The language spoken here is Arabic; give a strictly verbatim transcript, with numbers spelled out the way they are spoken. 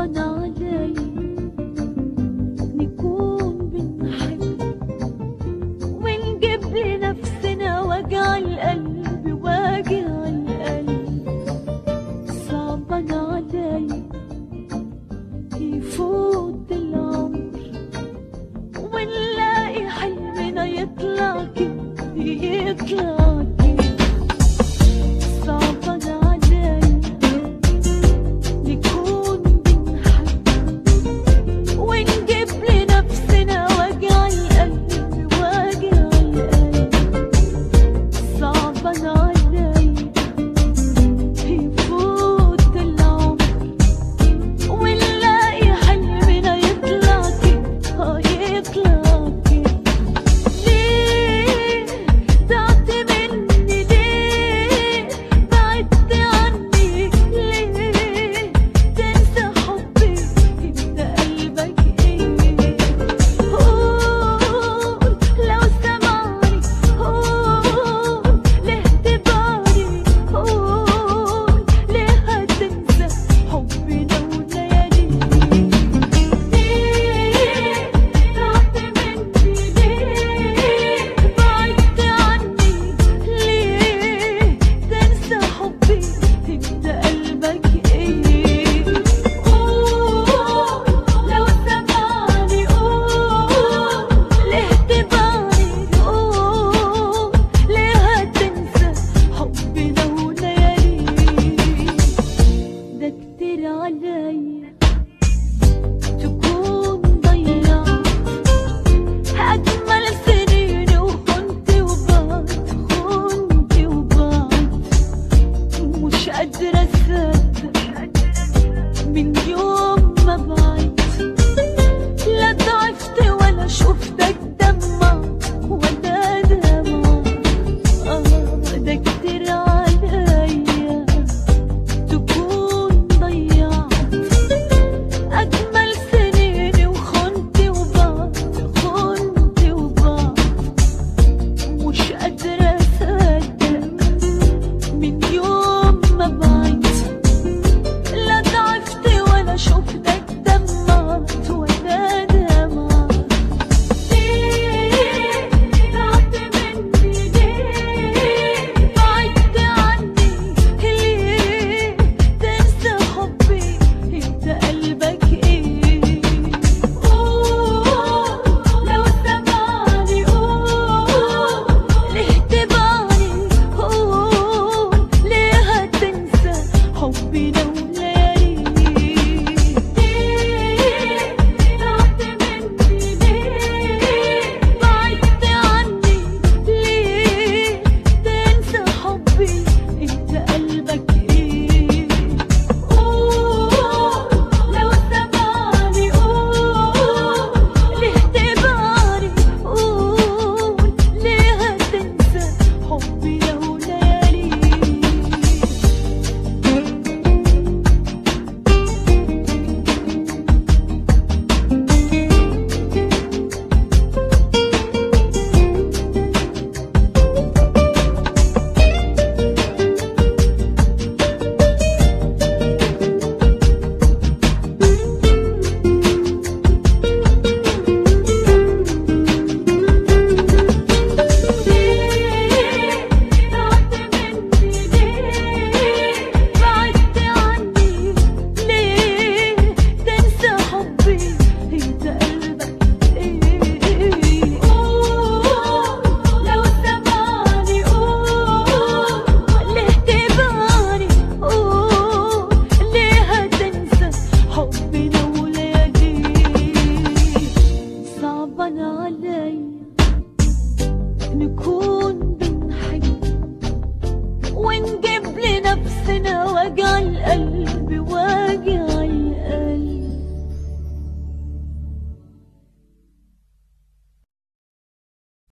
صعبان علي نكون بنحب ونجيب لنفسنا وجع القلب وجع القلب. صعبان علي يفوت العمر ونلاقي حلمنا يطلع كده يطلع كده. صعبان علي نكون بنحب ونجيب لنفسنا وجع القلب وجع القلب. صعبان علي يفوت العمر ونلاقي حلمنا يطلع كده يطلع كده. ليه ضعت مني؟ ليه بعدت عني؟ ليه تنسى حبي؟ انت قلبك ايه؟ قول لو سمعني، قول ليه تبعني، قول ليه هتنسى حبنا وليالينا؟ ليه ضعت مني؟ ليه بعدت عني؟ ليه تنسى حبي؟ انت قلبك ايه؟ قول لو سمعني، قول ليه تبعني، قول ليه هتنسى حبنا وليالينا؟ ده كتير عليا تكون ضيعت أجمل سنيني وخنت وبعد خنت وبعد. مش قادرة أصدق من يوم